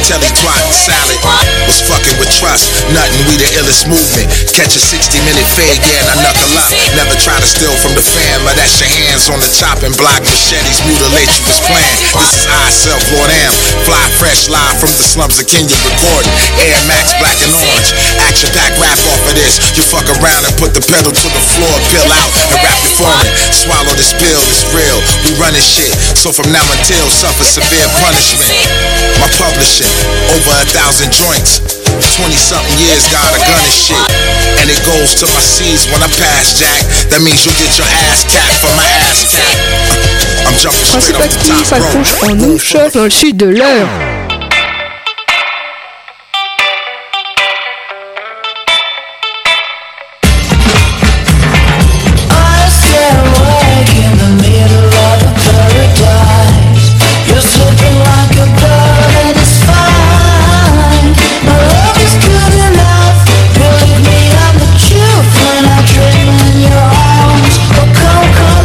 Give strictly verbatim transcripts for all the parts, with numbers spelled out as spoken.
Vermicelli, twat, salad. Was fucking with trust, nothing, we the illest movement. Catch a sixty minute fade, yeah, and I knuckle up. Never try to steal from the fam, but that's your hands on the chopping block. Machetes mutilate you was planned. This is I self, Lord Am. Fly fresh live from the slums of Kenya recording. Air Max, black and orange. Action pack rap off of this. You fuck around and put the pedal to the floor, pill out and rap it for me. Swallow this pill, it's real. We running shit, so from now until suffer severe punishment. My publishing, over a thousand joints. twenty something years, got a gun and shit. And it goes to my seeds when I pass, Jack. That means you'll get your ass capped for my ass cap. I'm jumping straight off the top s'accroche en nous dans le sud de l'heure.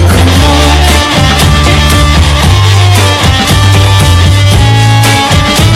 Come, come, come on.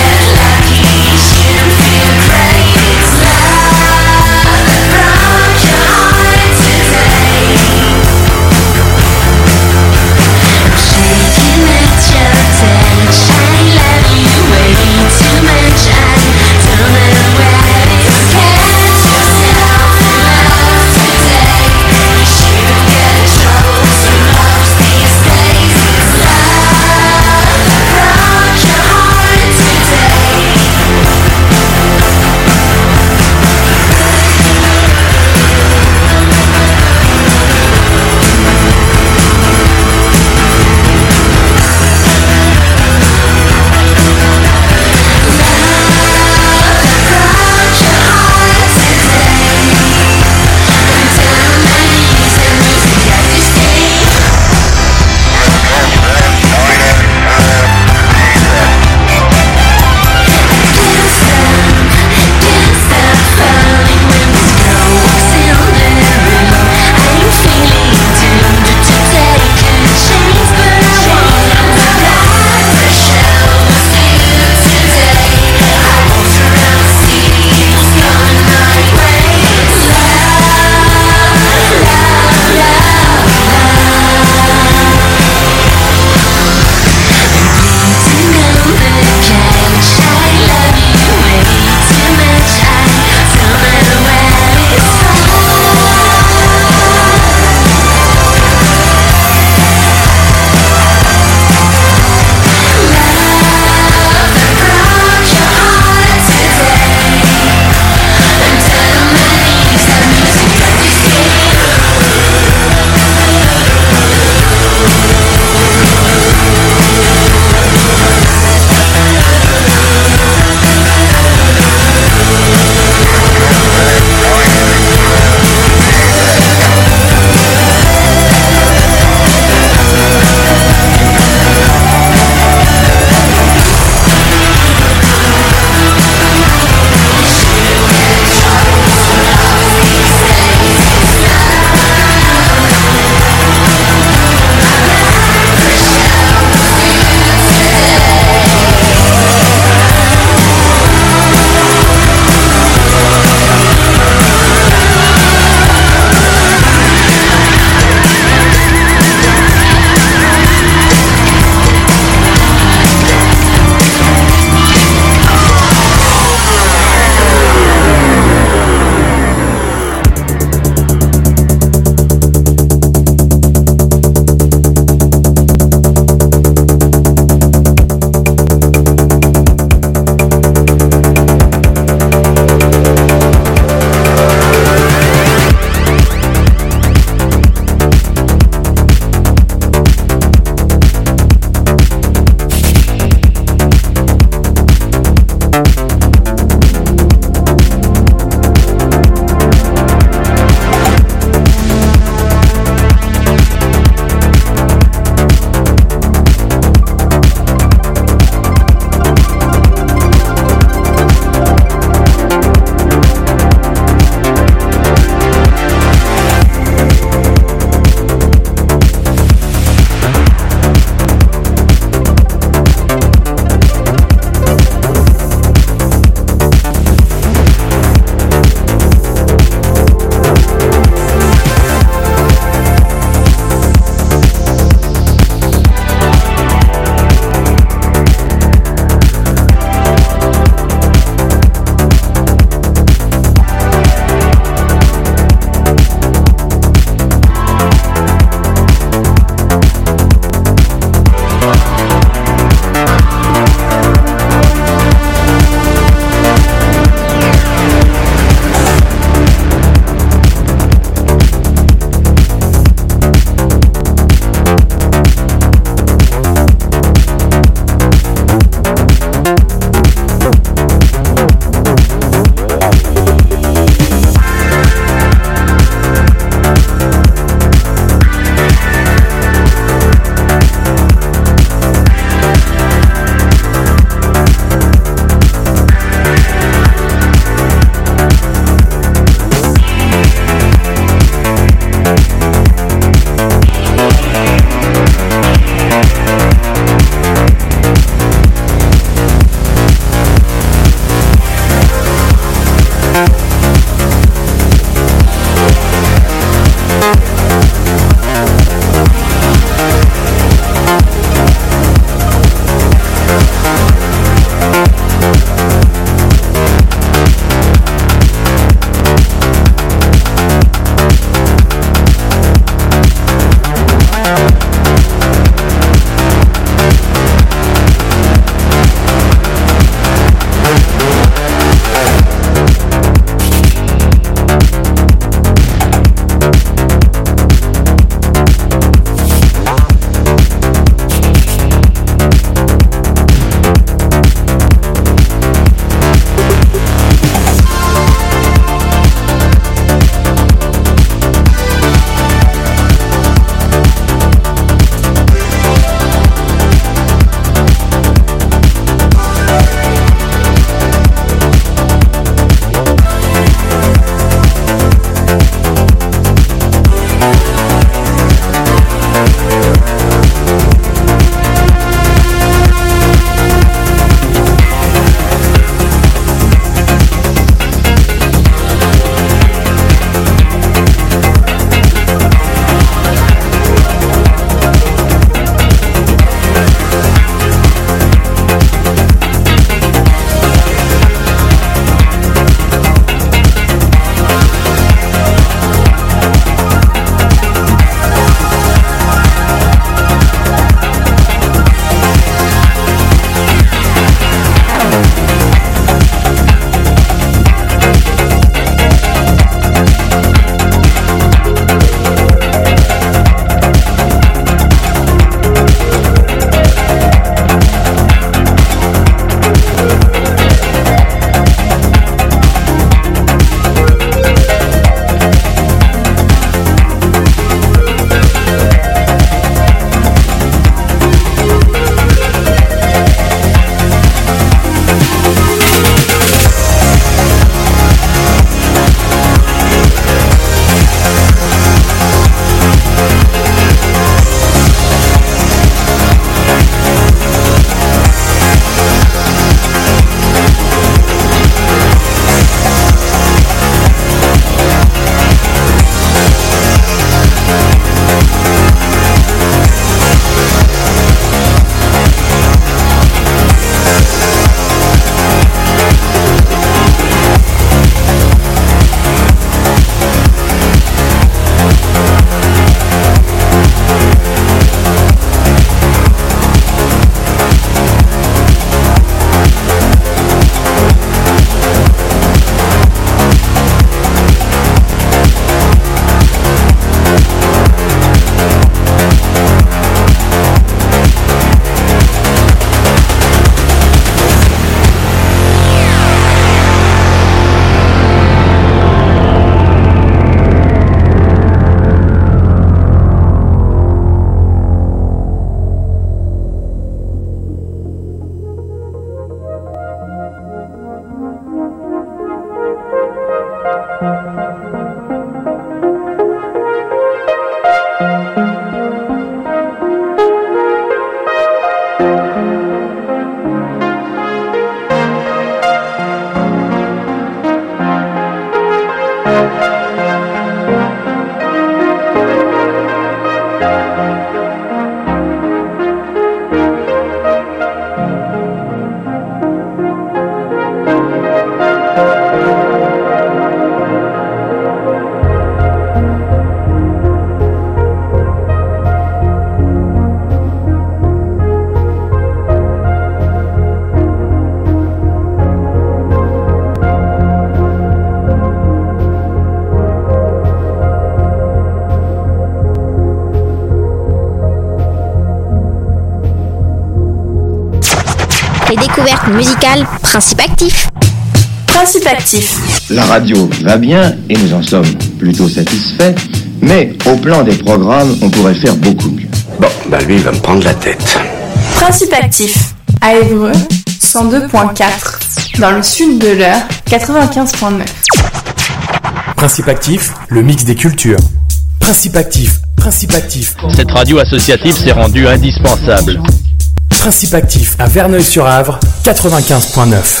rythme musical, Principe Actif. Principe Actif. La radio va bien et nous en sommes plutôt satisfaits, mais au plan des programmes, on pourrait faire beaucoup mieux. Bon, bah lui, il va me prendre la tête. Principe Actif. À Évreux, cent deux virgule quatre. Dans le sud de l'Eure, quatre-vingt-quinze virgule neuf. Principe Actif, le mix des cultures. Principe Actif, Principe Actif. Cette radio associative s'est rendue indispensable. Principe Actif à Verneuil-sur-Avre, quatre-vingt-quinze virgule neuf.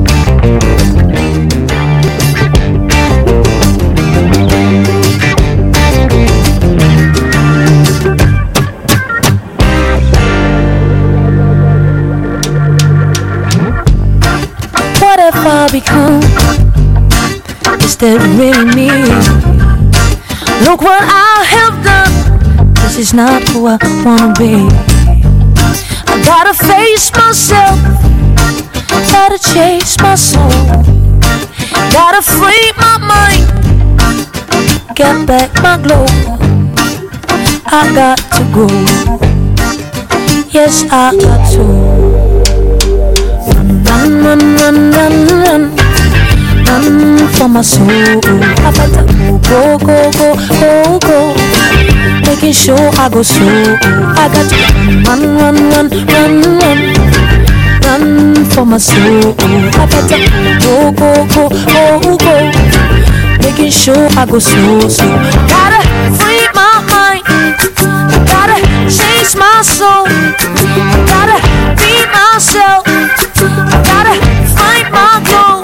What have I become? Is that really me? Look what I have done. This is not who I wanna be. I gotta face myself. Gotta chase my soul. Gotta free my mind. Get back my glow. I got to go. Yes, I got to. Run, run, run, run, run. Run for my soul. I gotta go, go, go, go, go. Making sure I go slow. I got to run, run, run, run, run. Run for my soul. I gotta go, go, go, go, go. Making sure I go slow, so gotta free my mind. I gotta chase my soul. I gotta be myself. I gotta find my goal.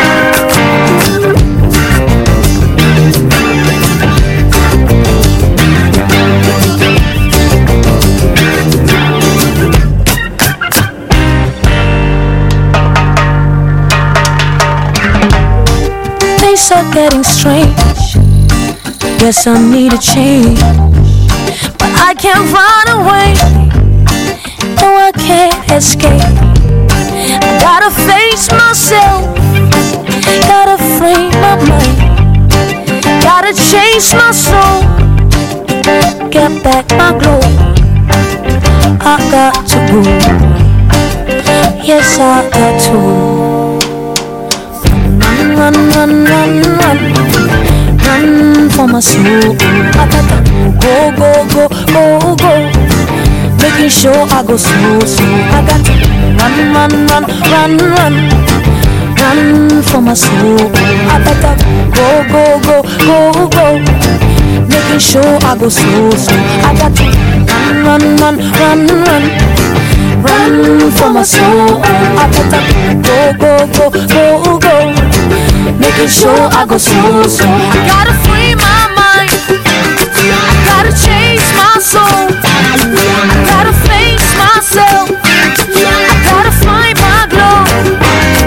Things are getting strange. Guess I need a change. But I can't run away. No, I can't escape. I gotta face myself. Gotta free my mind. Gotta chase my soul. Get back my glow. I got to go. Yes, I got to. Run, run, run, run. Run for my soul. I gotta go, go, go, go, go. Making sure I go slow, slow. I got to run, run, run, run, run. Run for my soul. I gotta go, go, go, go, go. Making sure I go slow, slow. I got to run, run, run, run, run. Run for my soul. I gotta go, go, go, go, go. Making sure I go slow, slow. I gotta free my mind. I gotta chase my soul. I gotta face myself. I gotta find my glow.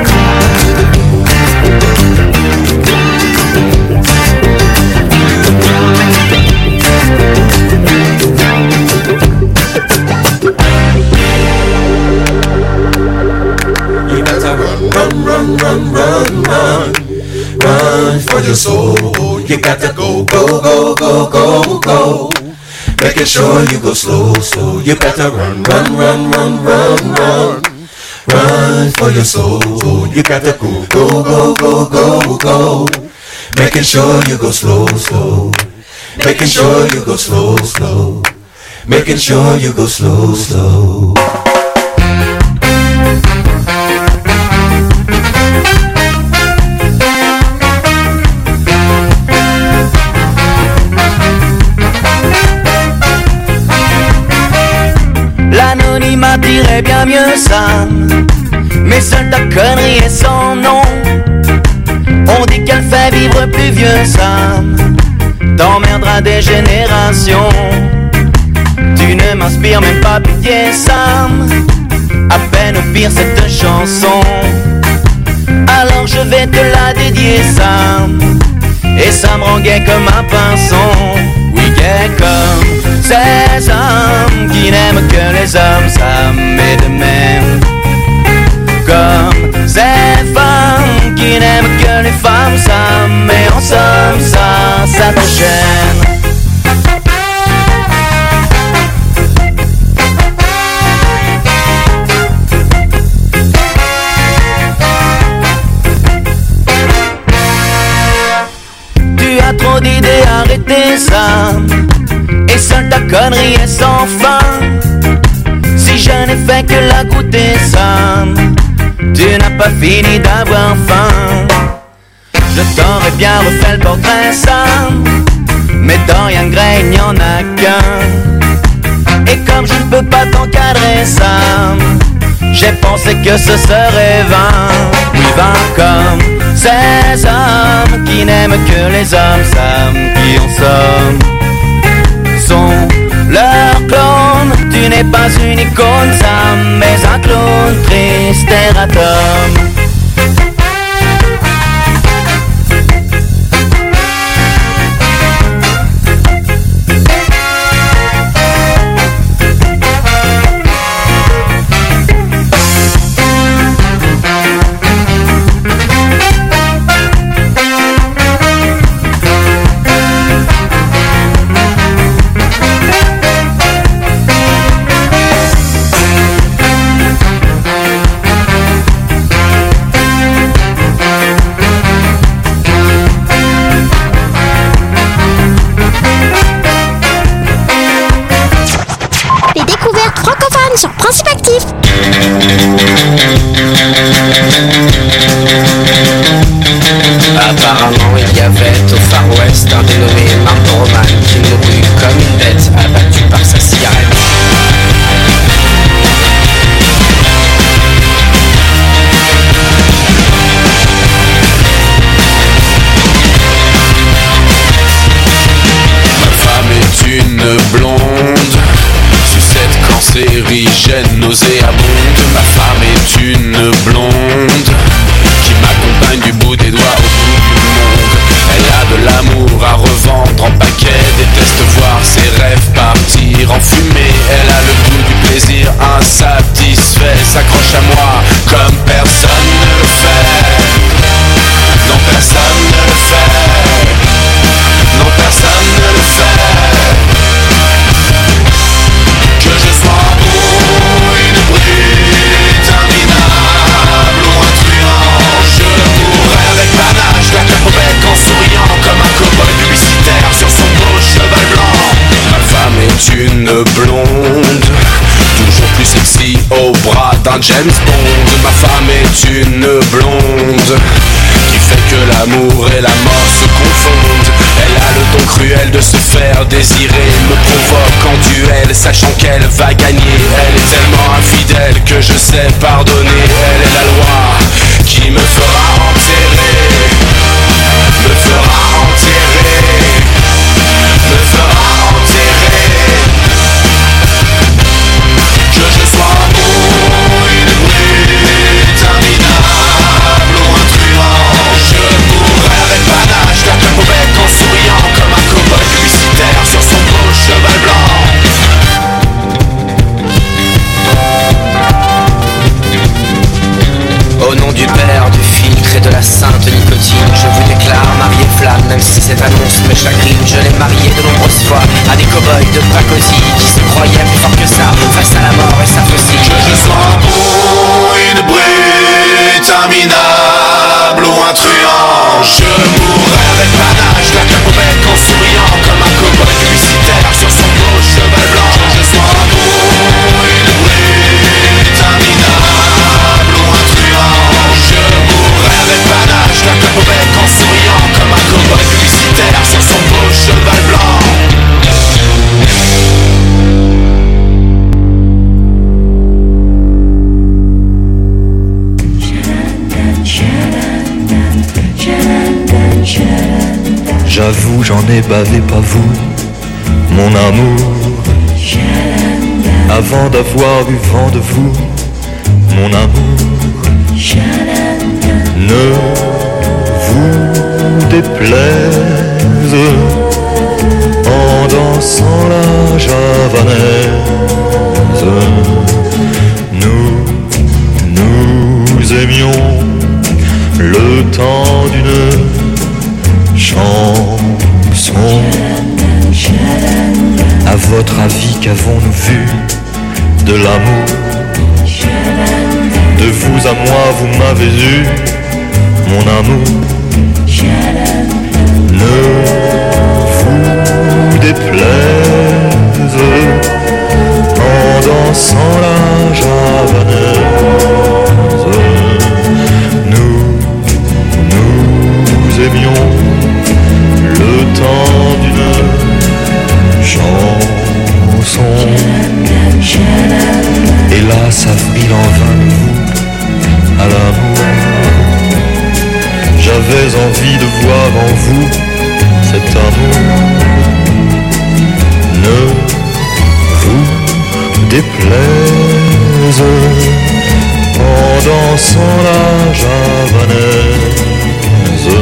You better run, run, run, run, run, run. Run for your soul. You got to go, go, go, go, go, go. Making sure you go slow, slow. You better run, run, run, run, run, run. Run for your soul. You got to go, go, go, go, go, go. Making sure you go slow, slow. Making sure you go slow, slow. Making sure you go slow, slow. L'anonymat dirait bien mieux ça, mais seule ta connerie est son nom. On dit qu'elle fait vivre plus vieux, ça t'emmerdera des générations. Tu ne m'inspires même pas pitié, Sam. À peine au pire cette chanson. Alors je vais te la dédier, Sam. Et ça me rend gai comme un pinson. Oui, gai comme ces hommes qui n'aiment que les hommes, Sam, et de même comme ces femmes qui n'aiment que les femmes, Sam, et en somme ça, ça te gêne. d'idées, arrêtez ça. Et seule ta connerie est sans fin. Si je n'ai fait que la goûter ça, tu n'as pas fini d'avoir faim. Je t'aurais bien refait le portrait ça, mais Dorian Gray il n'y en a qu'un. Et comme je ne peux pas t'encadrer ça, j'ai pensé que ce serait vain. Oui, vain comme ces hommes qui n'aiment que les hommes, Sam, qui en somme sont leurs clones. Tu n'es pas une icône, Sam, mais un clone triste erratum. Sur Principe Actif. Apparemment il y avait au Far West un dénommé Martin Roman qui mourut comme une bête abattue par sa cigarette. Ma femme est une blonde, sucette cancérigène, nauséabonde. Ma femme est une blonde qui m'accompagne du bout des doigts au bout du monde. Elle a de l'amour à revendre en paquet, déteste voir ses rêves partir en fumée. Elle a le goût du plaisir insatisfait, s'accroche à moi comme personne ne le fait. Non, personne ne le fait. Non, personne ne le fait. Que je sois beau, une brute, interminable ou un truand, je mourrai avec panache, la claque au bec en souriant comme un cow-boy publicitaire sur son beau cheval blanc. Ma femme est une blonde, toujours plus sexy au bras d'un James Bond. Ma femme est une blonde qui fait que l'amour et la mort se confondent. Elle a le don cruel de se faire désirer, me provoque en duel, sachant qu'elle va gagner. Elle est tellement infidèle que je sais pardonner. Elle est la loi qui me fera enterrer, me fera enterrer, me fera enterrer. Que je sois beau, une brute, interminable ou un truand, je mourrai avec panache, la claque au bec en souriant comme un cow-boy publicitaire sur son beau cheval blanc. Au nom du Père, du filtre et de la sainte nicotine, je vous déclare marié flamme, même si cette annonce me chagrine. Je l'ai marié de nombreuses fois à des cow-boys de Pacosi qui se croyaient plus forts que ça, face à la mort et sa faucille. Que je sois beau, une brute, interminable ou un truand, je mourrai avec panache, la claque au bec en souriant comme un cow-boy publicitaire sur son beau cheval blanc. Que je sois beau, une brute, interminable ou un truand, je mourrai avec panache, la claque au bec en souriant comme un cow-boy publicitaire sur son beau cheval blanc. J'avoue, j'en ai bavé, pas vous, mon amour. Avant d'avoir eu vent de vous, mon amour. Ne vous déplaise en dansant la javanaise. Nous, nous aimions le temps d'une chanson. À votre avis, qu'avons-nous vu de l'amour? De vous à moi, vous m'avez eu, mon amour. Ne aimions le temps d'une chanson. Hélas, avril en vain à l'amour. J'avais envie de voir en vous cet amour. Ne vous déplaise en dansant la javanaise.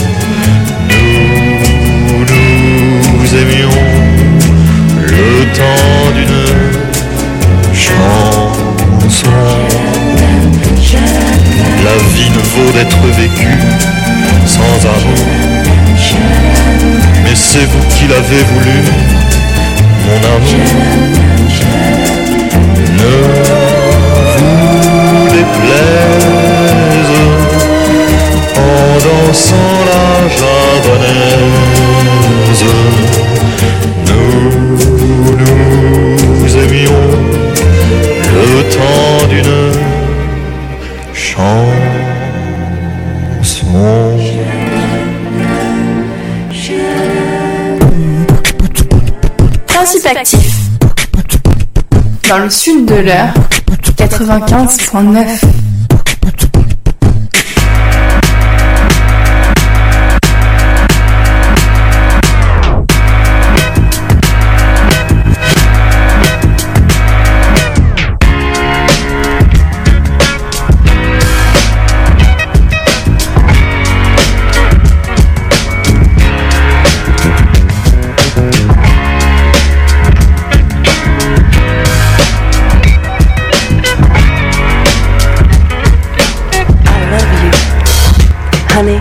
Nous nous aimions le temps d'une chanson. La vie ne vaut d'être vécue sans amour. Mais c'est vous qui l'avez voulu, mon amour. Ne vous déplaise en dansant la javanaise. Nous nous aimions le temps d'une chanson. Principe actif. Dans le sud de l'heure, quatre-vingt-quinze point neuf. Honey.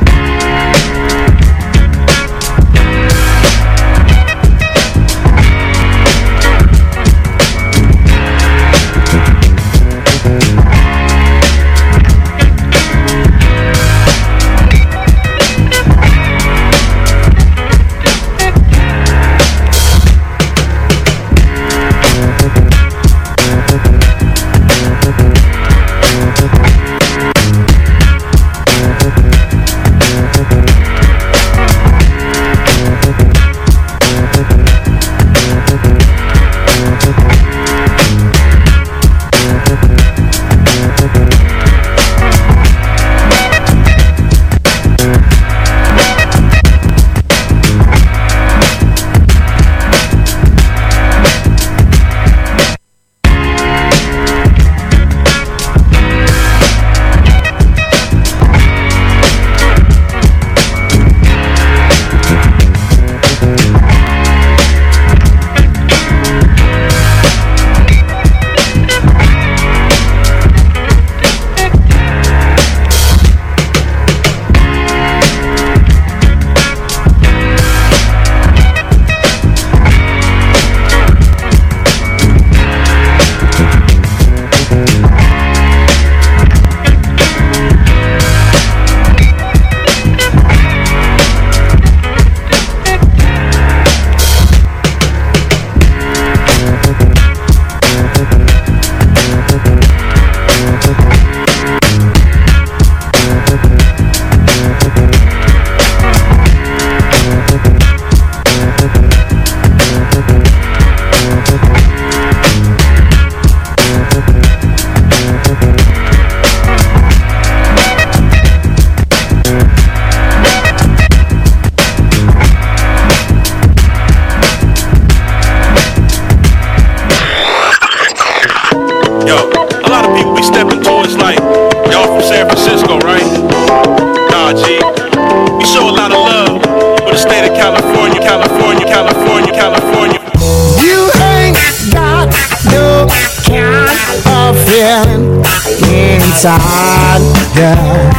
Inside, yeah.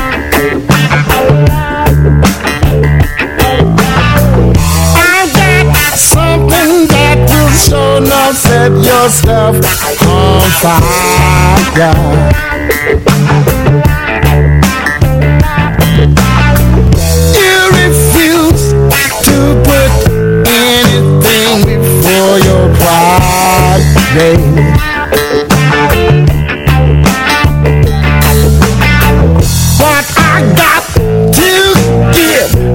I got something that will show enough set your stuff on fire. You refuse to put anything before your pride, baby. But I got to give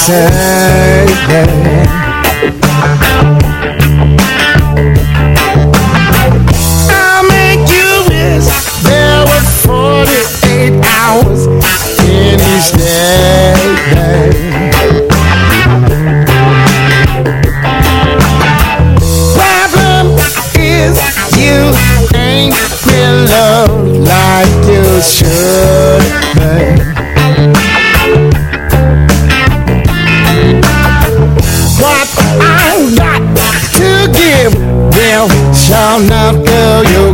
say that I'll make you wish there were forty-eight hours in each day. Problem is you ain't been loved like you should, babe. What I got to give will shall not go your